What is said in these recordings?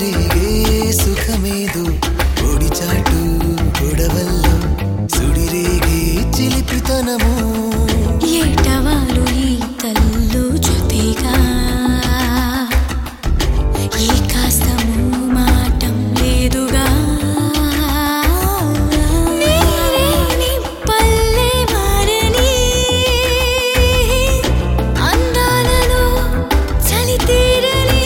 చెలరేగే సుఖమేదో ఒడిచాటు గొడవల్లో సుడిరేగే చిలిపితనము ఏటవాలు ఈ తల్లు జొతిగా ఈ కాస్తము మాటం లేదుగా నేరేని పల్లె మారని అందాలలో చలి తీరని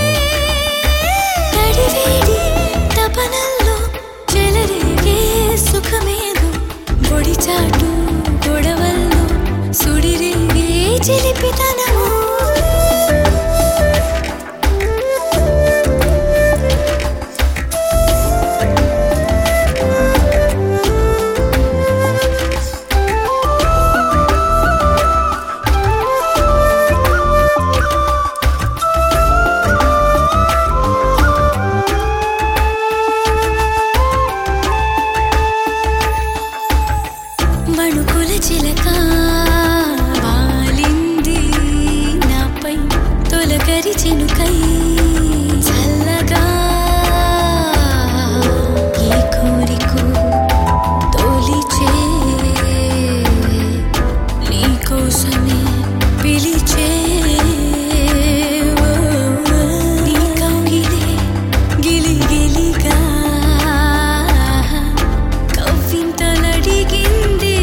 తడివేడి తపనల్లో చెలరేగే సుఖమేదో ఒడిచాటు గొడవల్లో సుడిరేగే చిలిపితనము మణుకుల చిలక వాలింది నాపై తొలకరి చినుకై చల్లగా ఈ కోరికు తొలిచే నీకోసమే పిలిచే నీ కౌగిలే గిలి గిలిగా కవ్వింతలడిగింది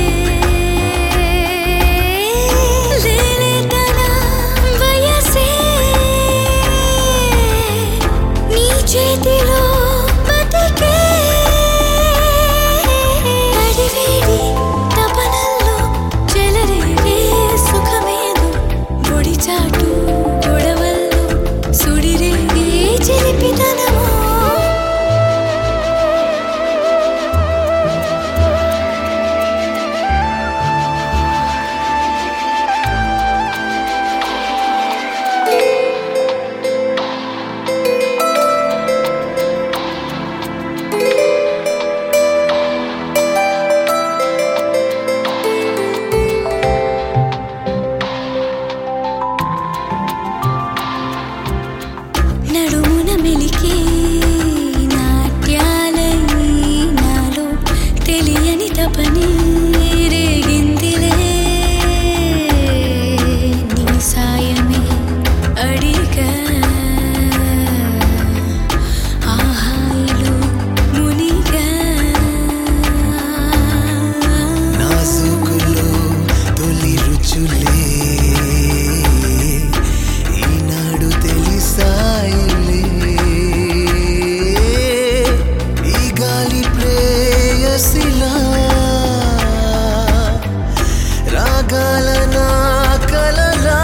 చేతిలో బతికే అడివేడి తపనల్లో చెలరేగే సుఖమేదో ఒడిచాటు గొడవల్లో సుడిరేగే చిలిపితనము నడుమున మెలికే నాట్యాలై నాలో తెలియని తపని రేగిందిలే నీ సాయమే అడిగా ఆహాయిలో మునిగా నాజుకులో తొలి రుచులే ఈనాడు తెలిసాయిలే ఈ గాలి ప్రేయసిలా రాగాల నా కలలా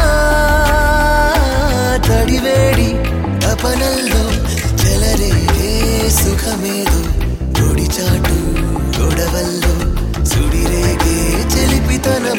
తడివేడి తపనల్లో చెలరేగే సుఖమేదో ఒడిచాటు గొడవల్లో సుడిరేగే చెలిపితనం